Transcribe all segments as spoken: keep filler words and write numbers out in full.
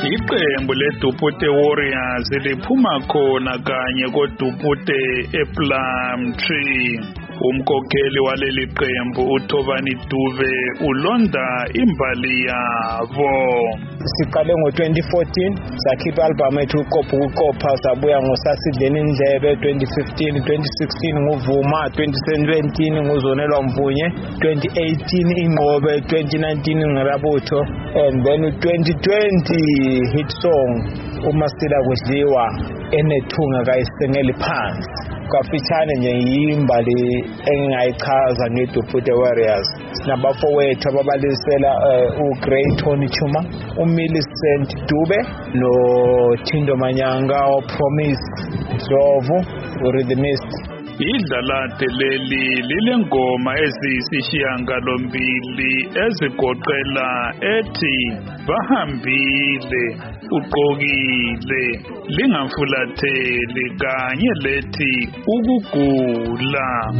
Iqembu leDupute Warriors liphuma khona kanye koDupute ePlumtree. Umkhokheli waleli qembu uThobani Duve ulonda imbali yabo. Siqale ngo twenty fourteen sakhipha album ethu uqopha ukuqopha, sabuya ngosasidleni indlebe twenty fifteen, twenty sixteen nguvuma, twenty seventeen nguzonelwa mvunye, twenty eighteen ingqobe, twenty nineteen ngerabutho, and then twenty twenty hit song uMasila kudliwa enethunga kayisengeli phansi. Kafitshane nje yimbali engayichaza ngeDupute Warriors. Sinabafowethu ababalisela uGrey Tony Chuma, uMillicent Dube noThindo Manyanga, oPromise Dlovu, uRhythmist. Idlalade leli lilengoma eziyisishiyangalombili ezigoqela ethi bahambile uqokile lingamfulatheli kanye lethi ukugula.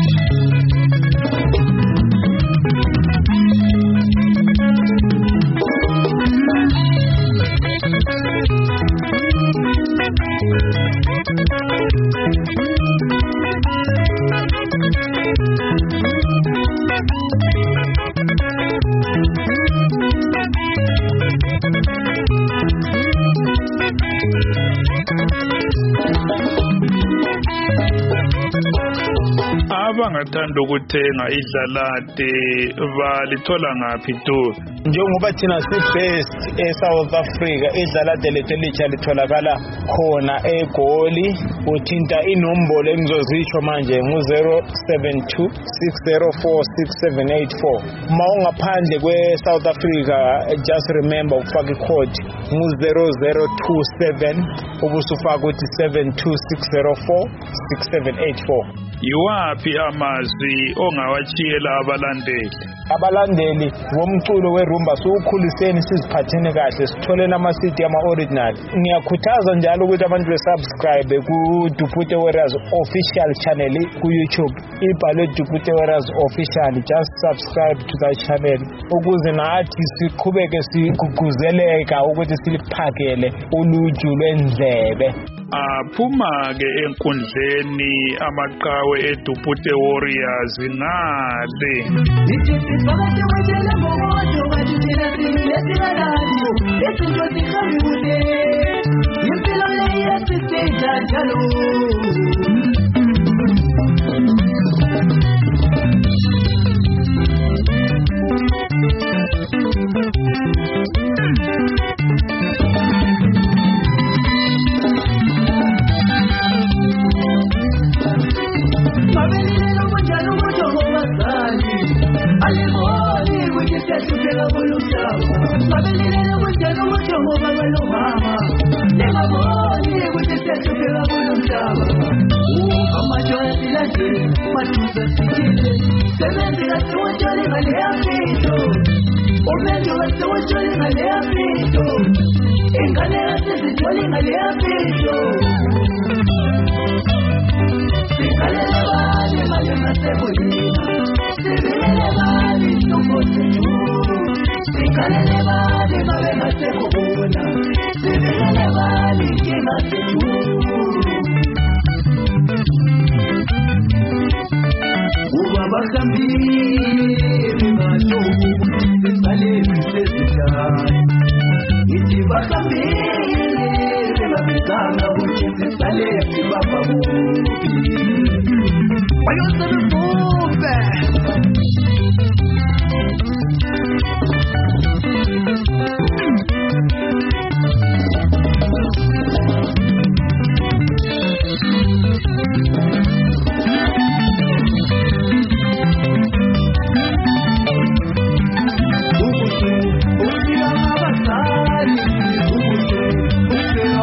Abangathanda ukuthenga idlalade balithola ngaphi tu? Njengoba thina si-best eSouth Africa, idlalade lethu elitsha litholakala khona eGoli. Uthinta inombolo engizozisho manje ngu zero seven two, six zero four, six seven eight four. Ma ungaphandle kwe-South Africa, just remember ukufaka i-code ngu zero zero two seven ubusufaka ukuthi seven two six zero four, six seven eight four. Yiwaphi amazwi ongawachiyela abalandeli? Abalandeli womculo werumba siwukhuliseni, siziphatheni kahle, sitholeni ama-C D ama-original. Ngiyakhuthaza njalo ukuthi abantu besubscribe ku-Dupute Warriors official channel ku-YouTube. Ibhalwe Dupute Warriors official. Just subscribe to that channel ukuze nathi siqhubeke sigugquzeleka ukuthi siliphakele uluju lwendlebe. Aphuma ke enkundleni amaqhawe eDupute Warriors ngale.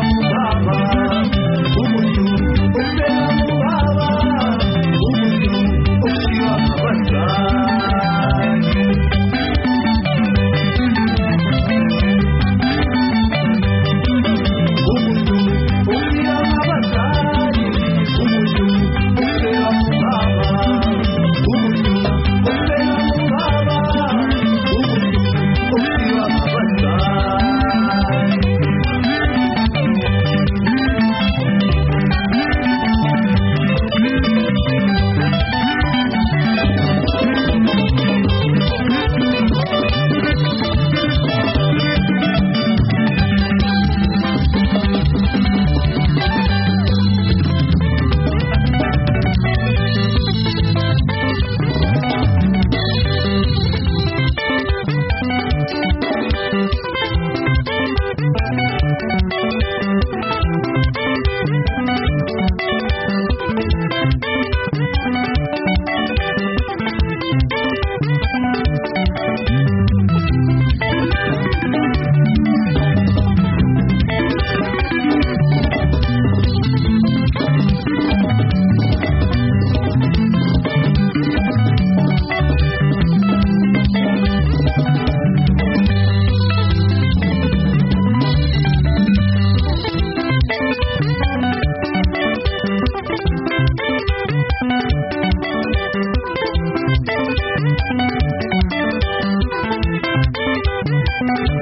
Baba, Thank you.